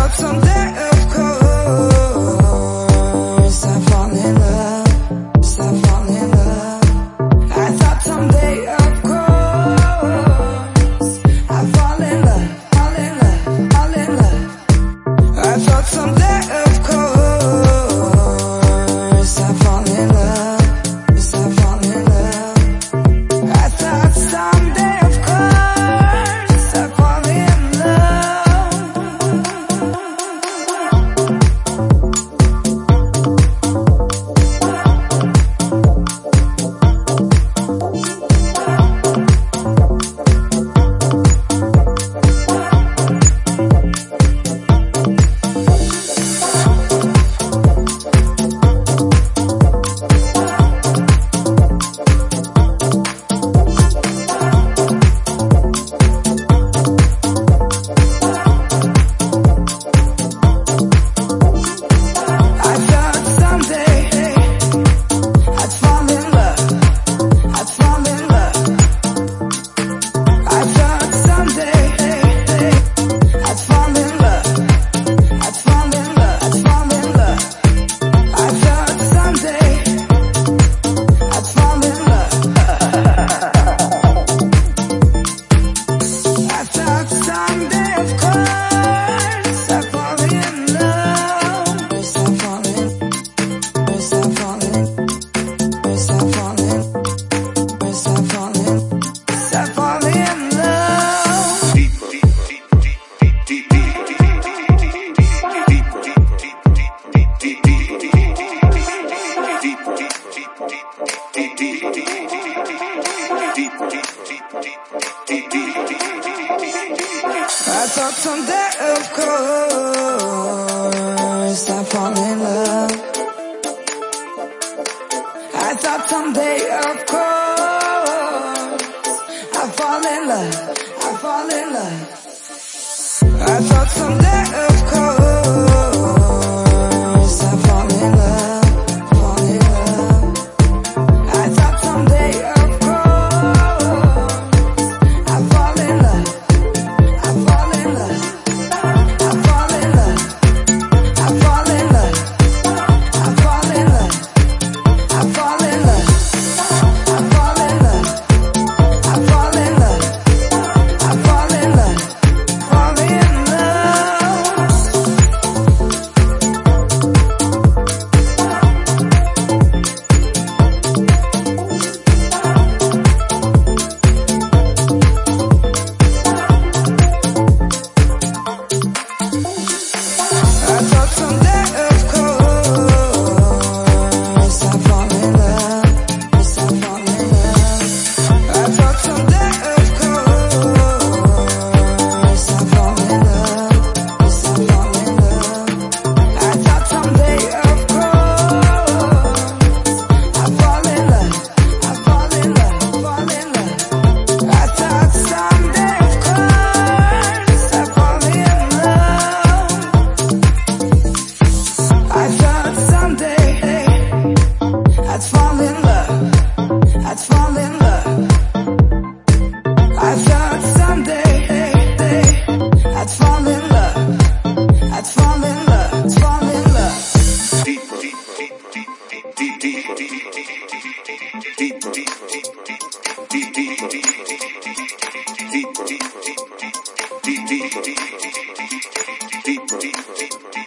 thought someday, of course, I'd fall in love, I'd fall in love. I thought someday, of course, I'd fall in love, fall in love, fall in love. I thought someday, of course, I'd fall in love, I'd fall in love. I thought someday, of course, I'd fall in love. I thought someday, of course, I'd fall in love. I thought someday, of course, I'd fall in love, I'd fall in love. I thought someday, of course, I'd fall in love, fall in love. I thought someday, of course, I'd fall in love. Deep.